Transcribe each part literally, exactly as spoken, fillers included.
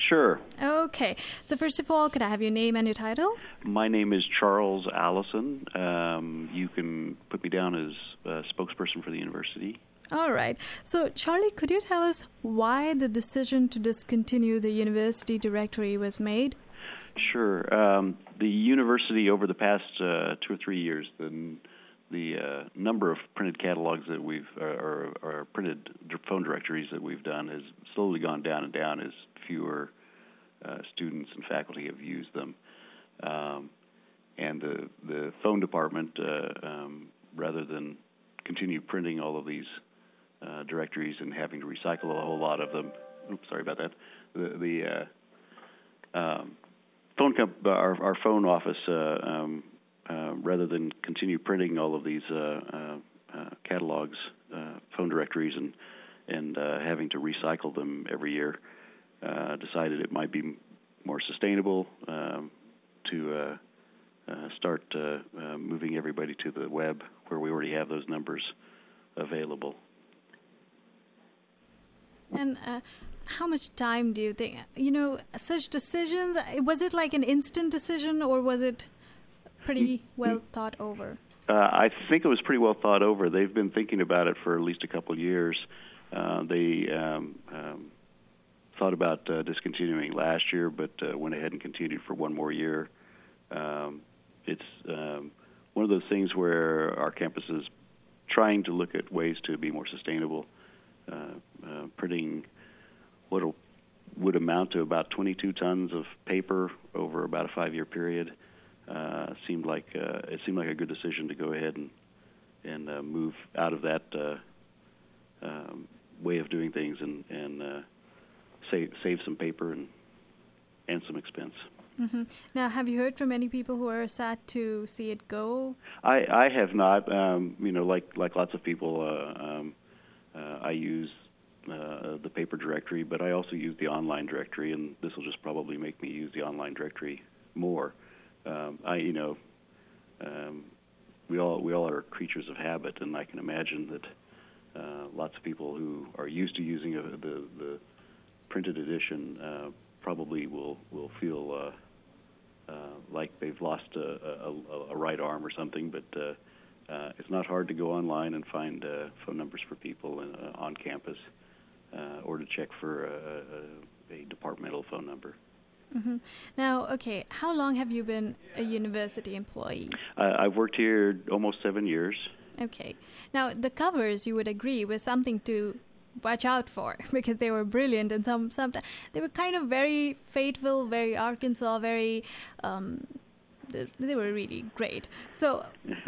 Sure. Okay. So first of all, could I have your name and your title? My name is Charles Allison. Um, you can put me down as a spokesperson for the university. All right. So, Charlie, could you tell us why the decision to discontinue the university directory was made? Sure. Um, the university, over the past uh, two or three years, the the uh, number of printed catalogs that we've, uh, or, or printed phone directories that we've done has slowly gone down and down as fewer uh, students and faculty have used them. Um, and the the phone department, uh, um, rather than continue printing all of these uh, directories and having to recycle a whole lot of them, oops, sorry about that. The the uh, um, phone comp- our, our phone office, uh, um, uh, rather than continue printing all of these uh, uh, uh, catalogs, uh, phone directories, and and uh, having to recycle them every year, uh, decided it might be more sustainable um, to uh, uh, start uh, uh, moving everybody to the web, where we already have those numbers available. And uh, how much time do you think, you know, such decisions, was it like an instant decision, or was it pretty well thought over? Uh, I think it was pretty well thought over. They've been thinking about it for at least a couple of years. Uh, they um, um, thought about uh, discontinuing last year, but uh, went ahead and continued for one more year. Um, it's um, one of those things where our campus is trying to look at ways to be more sustainable. Uh, uh, printing what would amount to about twenty-two tons of paper over about a five-year period uh, seemed like uh, it seemed like a good decision to go ahead and and uh, move out of that uh, um, way of doing things and and uh, save save some paper and and some expense. Mm-hmm. Now, have you heard from any people who are sad to see it go? I, I have not. Um, you know, like like lots of people. Uh, um, Uh, I use uh, the paper directory, but I also use the online directory, and this will just probably make me use the online directory more. Um, I, you know, um, we all we all are creatures of habit, and I can imagine that uh, lots of people who are used to using a, the the printed edition uh, probably will will feel uh, uh, like they've lost a, a, a right arm or something, but. Uh, Uh, it's not hard to go online and find uh, phone numbers for people in, uh, on campus, uh, or to check for a, a, a departmental phone number. Mm-hmm. Now, okay, how long have you been a university employee? Uh, I've worked here almost seven years. Okay. Now, the covers, you would agree, was something to watch out for because they were brilliant, and some sometimes they were kind of very Fayetteville, very Arkansas, very. Um, they, they were really great. So.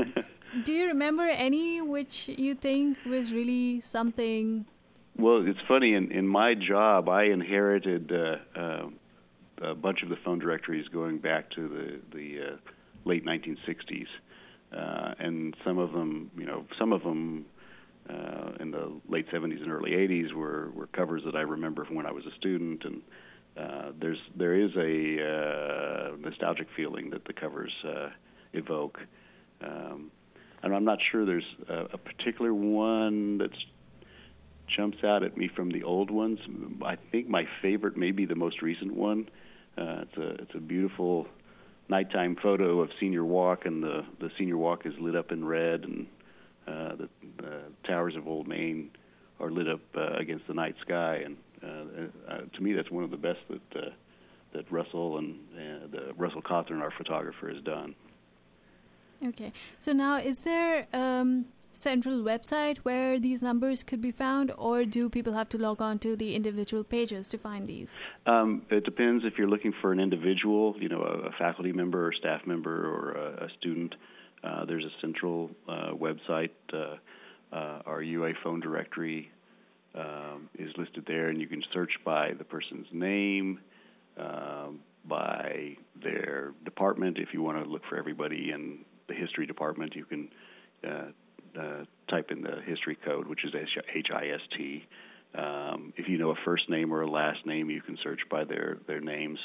Do you remember any which you think was really something? Well, it's funny. In, in my job, I inherited uh, uh, a bunch of the phone directories going back to the, the uh, late nineteen sixties. Uh, and some of them, you know, some of them uh, in the late seventies and early eighties were, were covers that I remember from when I was a student. And uh, there's there is a uh, nostalgic feeling that the covers uh, evoke. Um, And I'm not sure there's a, a particular one that jumps out at me from the old ones. I think my favorite may be the most recent one. Uh, it's a it's a beautiful nighttime photo of Senior Walk, and the, the Senior Walk is lit up in red, and uh, the, the towers of Old Main are lit up uh, against the night sky. And uh, uh, to me, that's one of the best that uh, that Russell and uh, the Russell Cawthorn, our photographer, has done. Okay. So now, is there a um, central website where these numbers could be found, or do people have to log on to the individual pages to find these? Um, it depends if you're looking for an individual, you know, a, a faculty member or staff member or a, a student. Uh, there's a central uh, website. Uh, uh, our U A phone directory um, is listed there, and you can search by the person's name, um, by their department. If you want to look for everybody in the history department, you can uh, uh, type in the history code, which is H I S T. Um, if you know a first name or a last name, you can search by their, their names.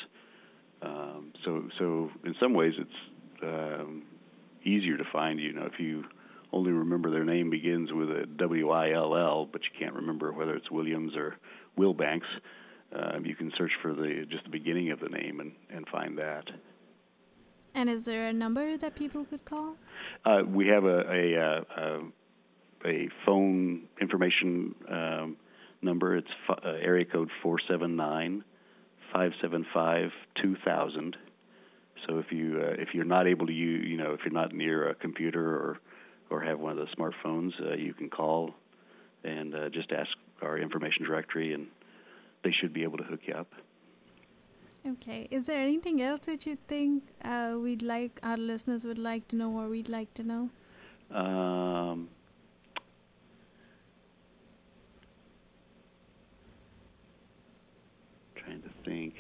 Um, so, so in some ways, it's um, easier to find. You know, if you only remember their name begins with a W I L L, but you can't remember whether it's Williams or Wilbanks, uh, you can search for the just the beginning of the name and, and find that. And is there a number that people could call? Uh, we have a a, a, a phone information um, number. It's f- uh, area code four seven nine, five seven five, two thousand. So if you uh, if you're not able to use, you know, if you're not near a computer or or have one of the smartphones, uh, you can call and uh, just ask our information directory, and they should be able to hook you up. Okay. Is there anything else that you think uh, we'd like our listeners would like to know, or we'd like to know? Um, trying to think.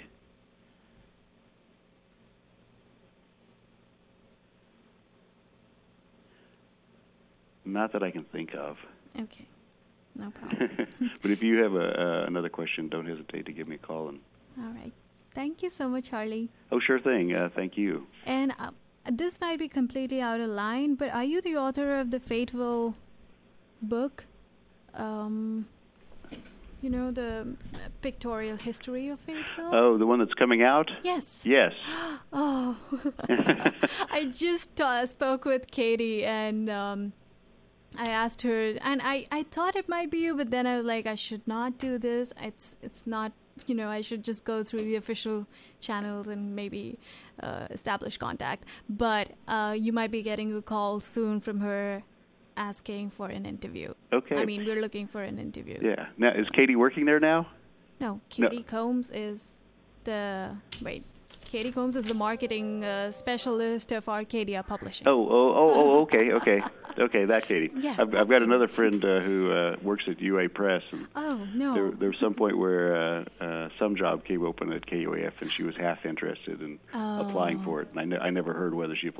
Not that I can think of. Okay. No problem. But if you have a, uh, another question, don't hesitate to give me a call. And All right. Thank you so much, Harley. Oh, sure thing. Uh, thank you. And uh, this might be completely out of line, but are you the author of the Fateville book? Um, you know, the pictorial history of Fateville? Oh, the one that's coming out? Yes. Yes. Oh. I just uh, spoke with Katie, and um, I asked her, and I, I thought it might be you, but then I was like, I should not do this. It's it's not, you know, I should just go through the official channels and maybe uh, establish contact. But uh, you might be getting a call soon from her asking for an interview. Okay. I mean, we're looking for an interview. Yeah. Now, is Katie working there now? No, Katie No. Combs is the, wait, Katie Combs is the marketing uh, specialist of Arcadia Publishing. Oh, oh, oh, oh, okay, okay. Okay, that Katie. Yes, I've, that I've got Katie. another friend uh, who uh, works at U A Press. And Oh, no. there, there was some point where uh, uh, some job came open at K U A F, and she was half interested in Oh. applying for it. And I, ne- I never heard whether she applied.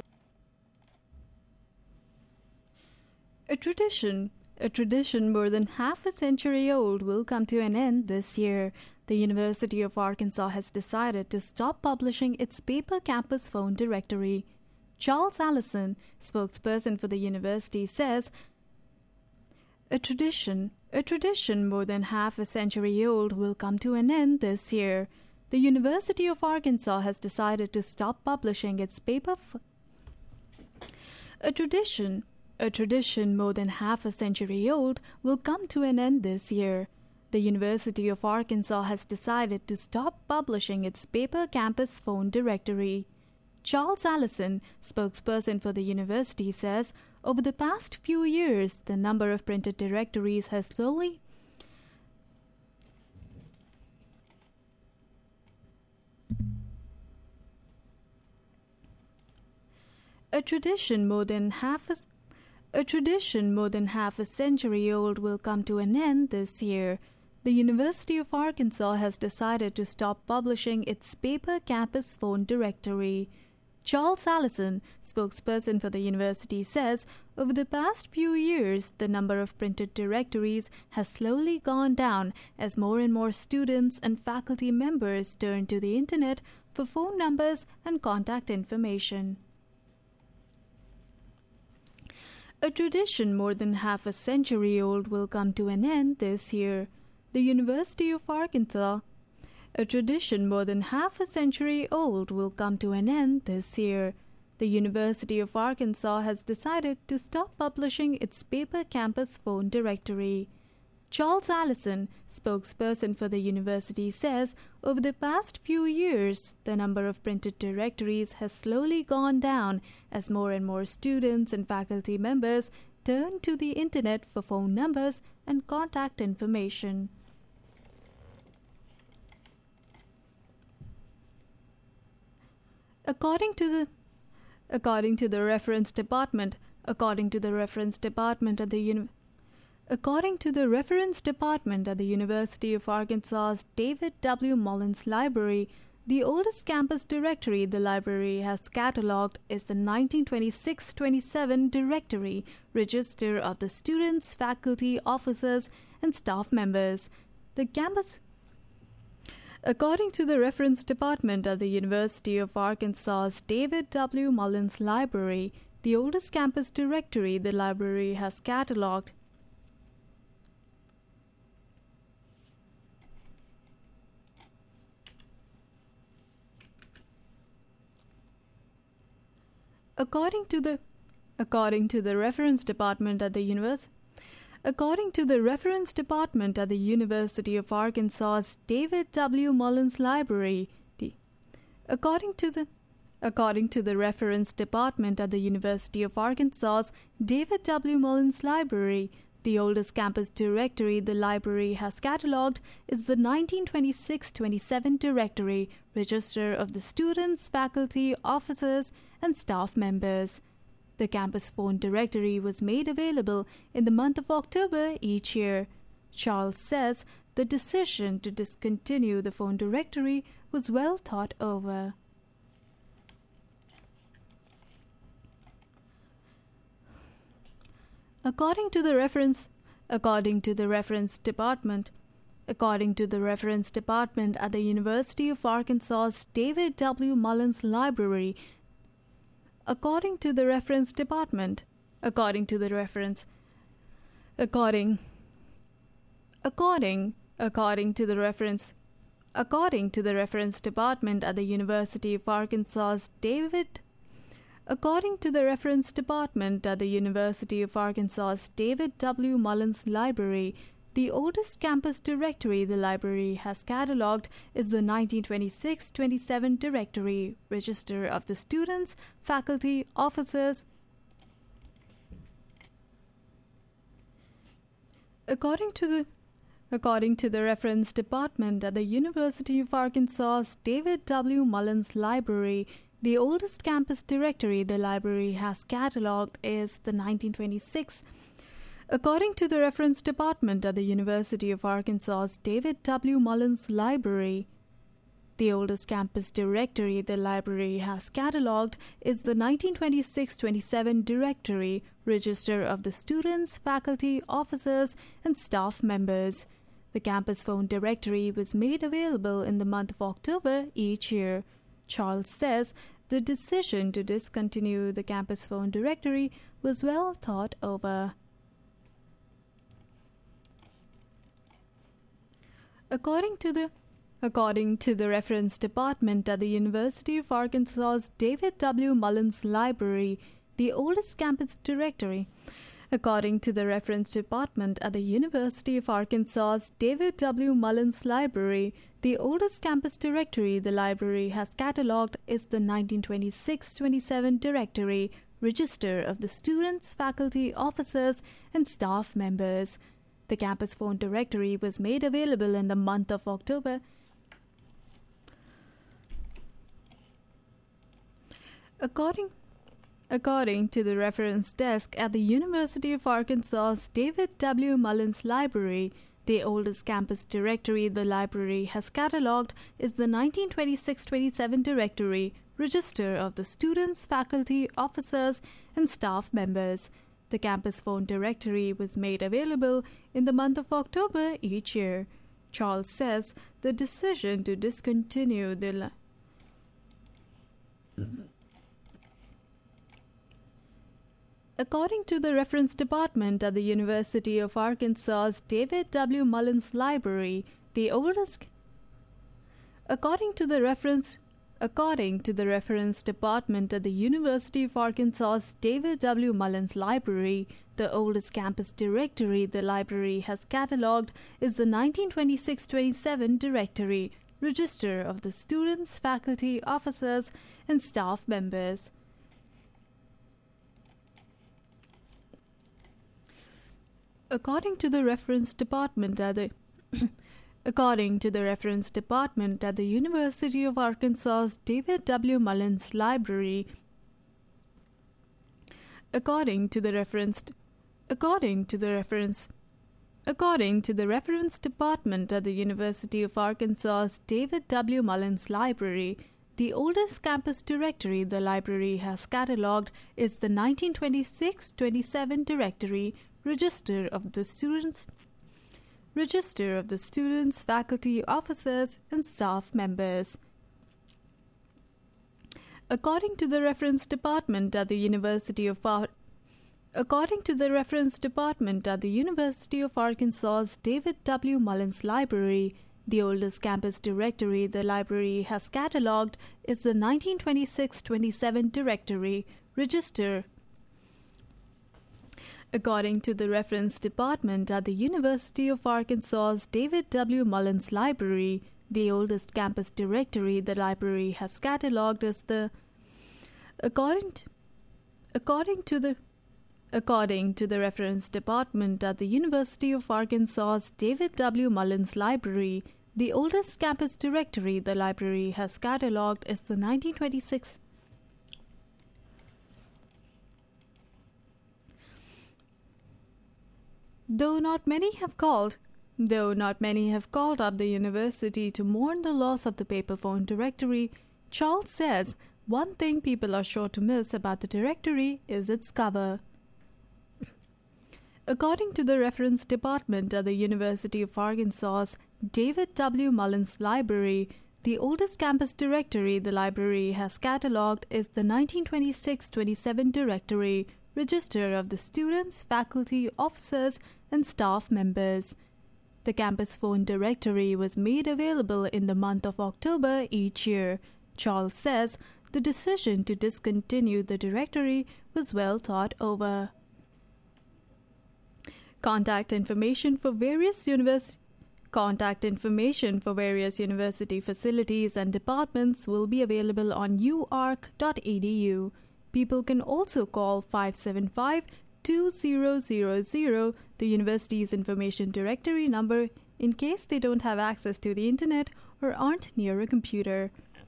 A tradition, a tradition more than half a century old, will come to an end this year. The University of Arkansas has decided to stop publishing its paper campus phone directory. Charles Allison, spokesperson for the university, says, A tradition, a tradition more than half a century old, will come to an end this year. The University of Arkansas has decided to stop publishing its paper f- A tradition, a tradition more than half a century old, will come to an end this year. The University of Arkansas has decided to stop publishing its paper campus phone directory. Charles Allison, spokesperson for the university, says, over the past few years, the number of printed directories has slowly A tradition more than half a A tradition more than half a century old will come to an end this year. The University of Arkansas has decided to stop publishing its paper campus phone directory. Charles Allison, spokesperson for the university, says, over the past few years, the number of printed directories has slowly gone down as more and more students and faculty members turn to the internet for phone numbers and contact information. A tradition more than half a century old will come to an end this year. The University of Arkansas. A tradition more than half a century old will come to an end this year. The University of Arkansas has decided to stop publishing its paper campus phone directory. Charles Allison, spokesperson for the university, says, over the past few years, the number of printed directories has slowly gone down as more and more students and faculty members turn to the internet for phone numbers and contact information. According to the according to the reference department, according to the reference department at the uni- According to the Reference Department at the University of Arkansas's David W. Mullins Library, the oldest campus directory the library has catalogued is the nineteen twenty-six twenty-seven Directory Register of the students, faculty, officers, and staff members. The campus According to the Reference Department at the University of Arkansas's David W. Mullins Library, the oldest campus directory the library has catalogued According to the according to the reference department at the universe according to the reference department at the University of Arkansas's David W. Mullins Library, the according to the According to the reference department at the University of Arkansas's David W. Mullins Library, the oldest campus directory the library has catalogued is the nineteen twenty-six twenty-seven directory, register of the students, faculty, officers, and staff members. The campus phone directory was made available in the month of October each year. Charles says the decision to discontinue the phone directory was well thought over. According to the reference, according to the reference department, according to the reference department at the University of Arkansas's David W. Mullins Library, according to the reference department, according to the reference, according, according, according to the reference, according to the reference department at the University of Arkansas's David According to the reference department at the University of Arkansas's David W. Mullins Library, the oldest campus directory the library has catalogued is the nineteen twenty-six twenty-seven directory, register of the students, faculty, officers. According to the According to the reference department at the University of Arkansas's David W. Mullins Library, the oldest campus directory the library has catalogued is the nineteen twenty-six. According to the reference department at the University of Arkansas's David W. Mullins Library, the oldest campus directory the library has catalogued is the nineteen twenty-six twenty-seven directory, register of the students, faculty, officers, and staff members. The campus phone directory was made available in the month of October each year. Charles says the decision to discontinue the campus phone directory was well thought over. According to the According to the reference department at the University of Arkansas's David W. Mullins Library, the oldest campus directory, According to the reference department at the University of Arkansas's David W. Mullins Library, the oldest campus directory the library has catalogued is the nineteen twenty-six twenty-seven directory, register of the students, faculty, officers, and staff members. The campus phone directory was made available in the month of October. According According to the reference desk at the University of Arkansas's David W. Mullins Library, the oldest campus directory the library has catalogued is the nineteen twenty-six twenty-seven directory, register of the students, faculty, officers, and staff members. The campus phone directory was made available in the month of October each year. Charles says the decision to discontinue the li- According to the reference department at the University of Arkansas's David W. Mullins Library, the oldest According to the reference According to the reference department at the University of Arkansas's David W. Mullins Library, the oldest campus directory the library has catalogued is the nineteen twenty-six twenty-seven directory, register of the students, faculty, officers, and staff members. According to the reference department at the According to the reference department at the University of Arkansas's David W. Mullins Library, according to the reference according to the reference according to the reference department at the University of Arkansas's David W. Mullins Library, the oldest campus directory the library has catalogued is the nineteen twenty-six twenty-seven directory, register of the students register of the students, faculty, officers, and staff members. According to the reference department at the University of Ar- According to the reference department at the University of Arkansas's David W. Mullins Library, the oldest campus directory the library has catalogued is the nineteen twenty-six twenty-seven directory, register. According to the reference department at the University of Arkansas's David W. Mullins Library, the oldest campus directory the library has catalogued is the according to, according to the According to the reference department at the University of Arkansas's David W. Mullins Library, the oldest campus directory the library has catalogued is the nineteen twenty-six. Though not many have called, though not many have called up the university to mourn the loss of the paperphone directory, Charles says one thing people are sure to miss about the directory is its cover. According to the reference department at the University of Arkansas's David W. Mullins Library, the oldest campus directory the library has catalogued is the nineteen twenty-six twenty-seven directory, register of the students, faculty, officers, and staff members. The campus phone directory was made available in the month of October each year. Charles says the decision to discontinue the directory was well thought over. Contact information for various universities. Contact information for various university facilities and departments will be available on u ark dot e d u. People can also call five seven five, two zero zero zero, the university's information directory number, in case they don't have access to the internet or aren't near a computer.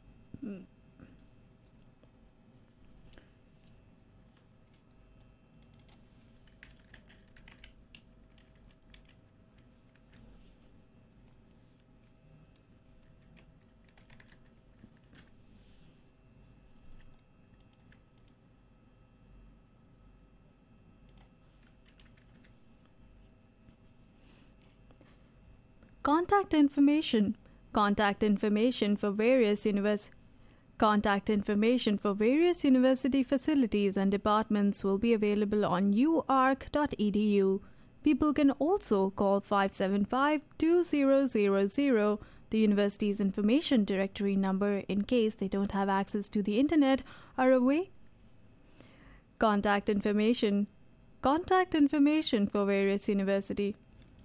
Contact information. Contact information for various univers- Contact information for various university facilities and departments will be available on u ark dot e d u. People can also call five seven five, two zero zero zero, the university's information directory number, in case they don't have access to the internet or away. Contact information. Contact information for various university.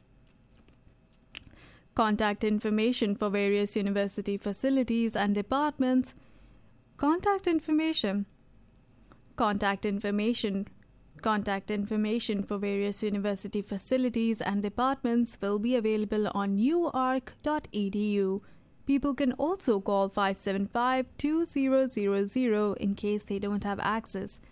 Contact information for various university facilities and departments. Contact information. Contact information. Contact information for various university facilities and departments will be available on u ark dot e d u. People can also call five seven five, two zero zero zero in case they don't have access.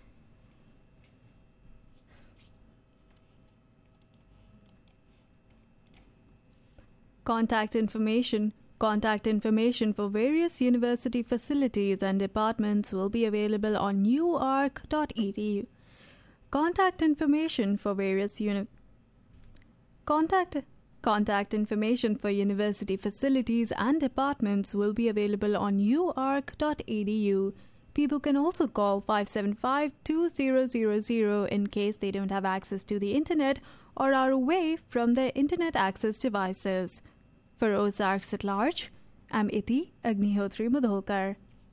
Contact information. Contact information for various university facilities and departments will be available on u ark dot e d u. Contact information for various uni- Contact Contact information for university facilities and departments will be available on u ark dot e d u. People can also call five seven five, two zero zero zero in case they don't have access to the internet or are away from their internet access devices. For Ozarks at Large, I'm Iti Agnihotri Mudholkar.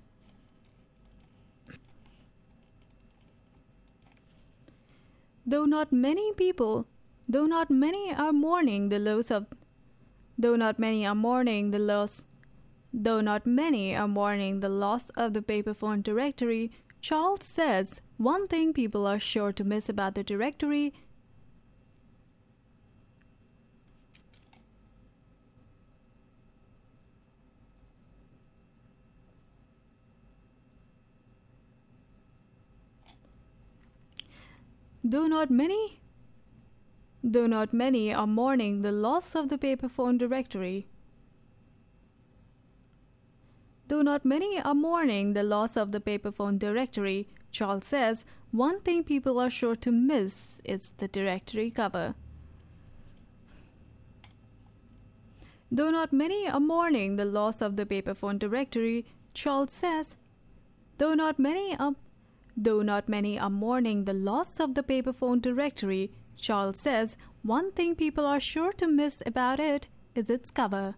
Though not many people, though not many are mourning the loss of, though not many are mourning the loss, though not many are mourning the loss of the paperphone directory, Charles says one thing people are sure to miss about the directory Though not many, though not many are mourning the loss of the paperphone directory. Though not many are mourning the loss of the paperphone directory, Charles says one thing people are sure to miss is the directory cover. Though not many are mourning the loss of the paperphone directory, Charles says, though not many are Though not many are mourning the loss of the paperphone directory, Charles says one thing people are sure to miss about it is its cover.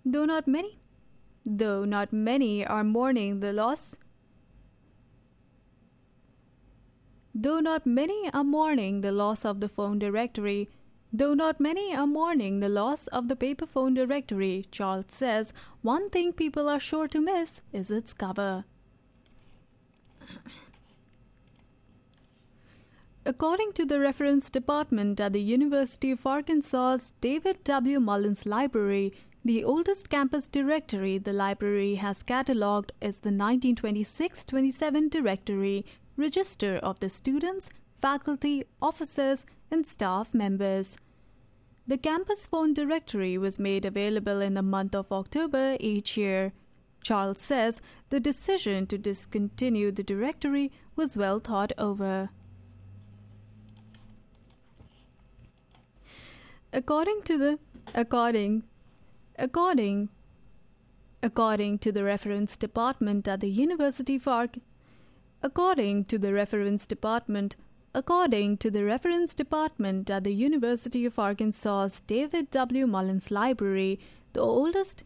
Though not many, though not many are mourning the loss, though not many are mourning the loss of the phone directory, though not many are mourning the loss of the paper phone directory, Charles says, one thing people are sure to miss is its cover. According to the reference department at the University of Arkansas's David W. Mullins Library, the oldest campus directory the library has catalogued is the nineteen twenty-six twenty-seven directory, register of the students, faculty, officers, and staff members. The campus phone directory was made available in the month of October each year. Charles says the decision to discontinue the directory was well thought over. According to the according according according to the reference department at the University of Ark according to the reference department according to the reference department at the University of Arkansas's David W. Mullins Library, the oldest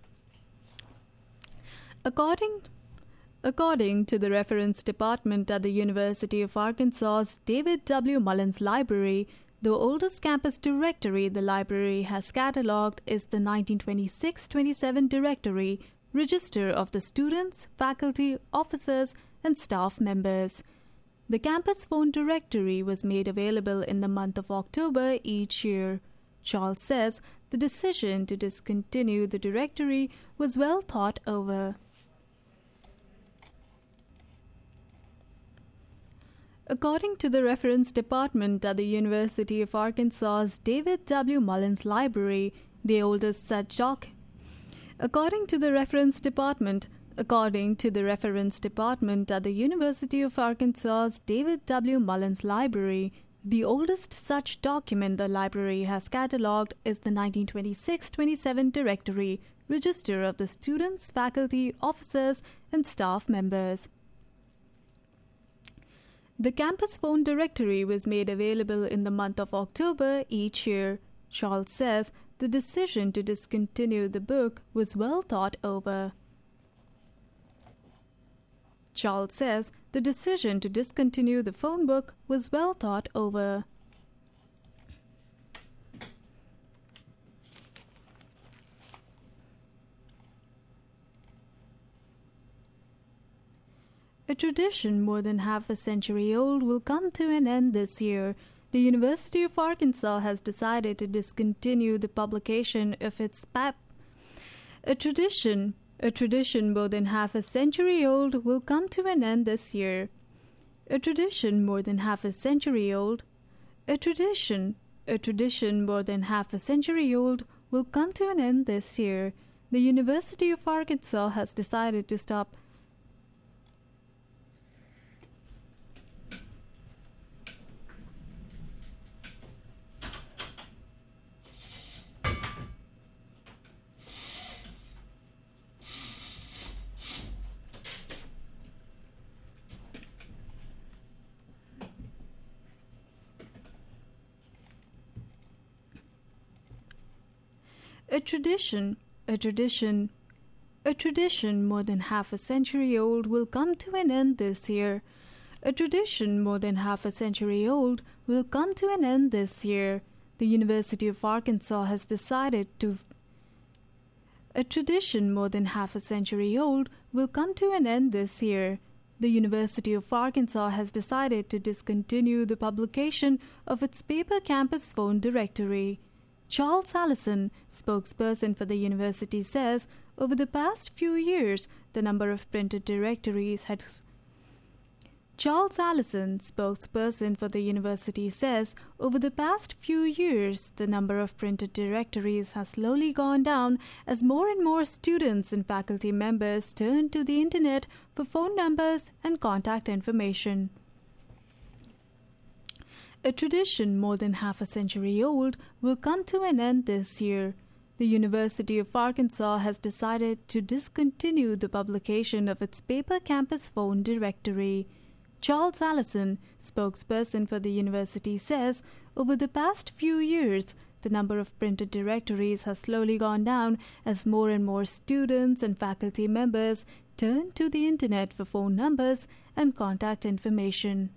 according according to the reference department at the University of Arkansas's David W. Mullins Library, the oldest campus directory the library has catalogued is the nineteen twenty-six twenty-seven directory, register of the students, faculty, officers, and staff members. The campus phone directory was made available in the month of October each year. Charles says the decision to discontinue the directory was well thought over. According to the reference department at the University of Arkansas's David W. Mullins Library, the oldest such doc. According to the reference department, according to the reference department at the University of Arkansas's David W. Mullins Library, the oldest such document the library has catalogued is the nineteen twenty-six twenty-seven directory, register of the students, faculty, officers, and staff members. The campus phone directory was made available in the month of October each year. Charles says the decision to discontinue the book was well thought over. Charles says the decision to discontinue the phone book was well thought over. A tradition more than half a century old will come to an end this year. The University of Arkansas has decided to discontinue the publication of its pap. A tradition, a tradition more than half a century old will come to an end this year. A tradition more than half a century old. A tradition, a tradition more than half a century old will come to an end this year. The University of Arkansas has decided to stop A tradition, a tradition, a tradition more than half a century old will come to an end this year. A tradition more than half a century old will come to an end this year. The University of Arkansas has decided to. A tradition more than half a century old will come to an end this year. The University of Arkansas has decided to discontinue the publication of its paper campus phone directory. Charles Allison, spokesperson for the university, says over the past few years, the number of printed directories has. Charles Allison, spokesperson for the university, says over the past few years, the number of printed directories has slowly gone down as more and more students and faculty members turn to the internet for phone numbers and contact information. A tradition more than half a century old will come to an end this year. The University of Arkansas has decided to discontinue the publication of its paper campus phone directory. Charles Allison, spokesperson for the university, says over the past few years, the number of printed directories has slowly gone down as more and more students and faculty members turn to the internet for phone numbers and contact information.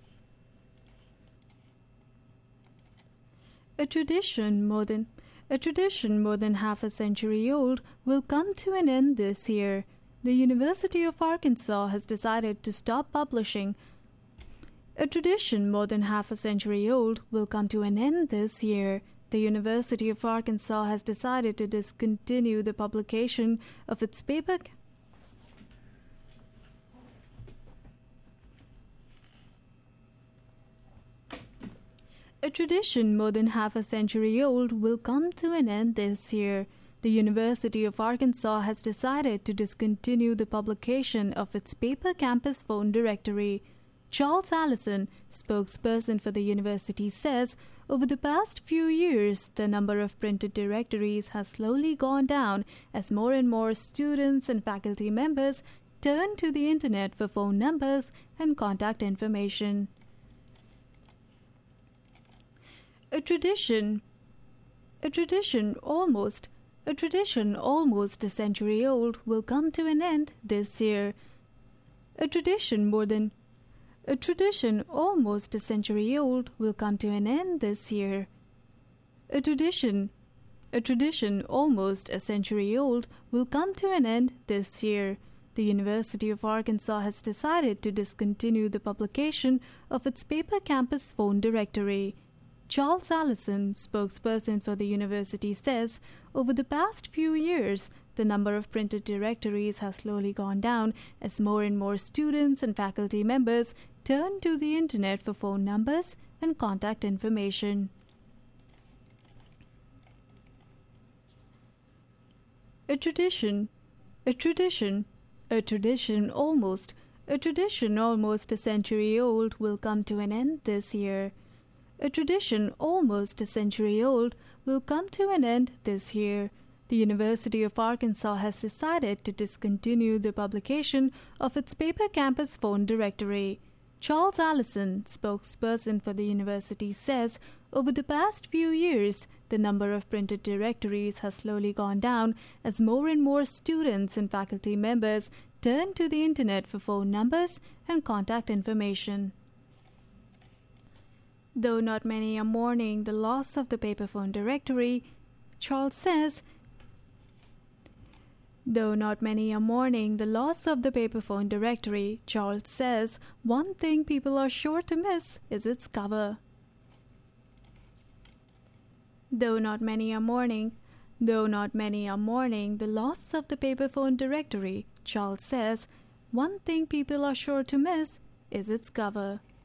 A tradition more than a tradition more than half a century old will come to an end this year. The University of Arkansas has decided to stop publishing. A tradition more than half a century old will come to an end this year. The University of Arkansas has decided to discontinue the publication of its paper. A tradition more than half a century old will come to an end this year. The University of Arkansas has decided to discontinue the publication of its paper campus phone directory. Charles Allison, spokesperson for the university, says, over the past few years, the number of printed directories has slowly gone down as more and more students and faculty members turn to the internet for phone numbers and contact information. A tradition, a tradition almost, a tradition almost a century old will come to an end this year. A tradition more than, a tradition almost a century old will come to an end this year. A tradition, a tradition almost a century old will come to an end this year. The University of Arkansas has decided to discontinue the publication of its paper campus phone directory. Charles Allison, spokesperson for the university, says, over the past few years, the number of printed directories has slowly gone down as more and more students and faculty members turn to the internet for phone numbers and contact information. A tradition, a tradition, a tradition almost, a tradition almost a century old will come to an end this year. A tradition almost a century old will come to an end this year. The University of Arkansas has decided to discontinue the publication of its paper campus phone directory. Charles Allison, spokesperson for the university, says, over the past few years, the number of printed directories has slowly gone down as more and more students and faculty members turn to the internet for phone numbers and contact information. Though not many are mourning the loss of the paper phone directory, Charles says, Though not many are mourning the loss of the paper phone directory, Charles says, one thing people are sure to miss is its cover. Though not many are mourning, though not many are mourning the loss of the paper phone directory, Charles says, one thing people are sure to miss is its cover.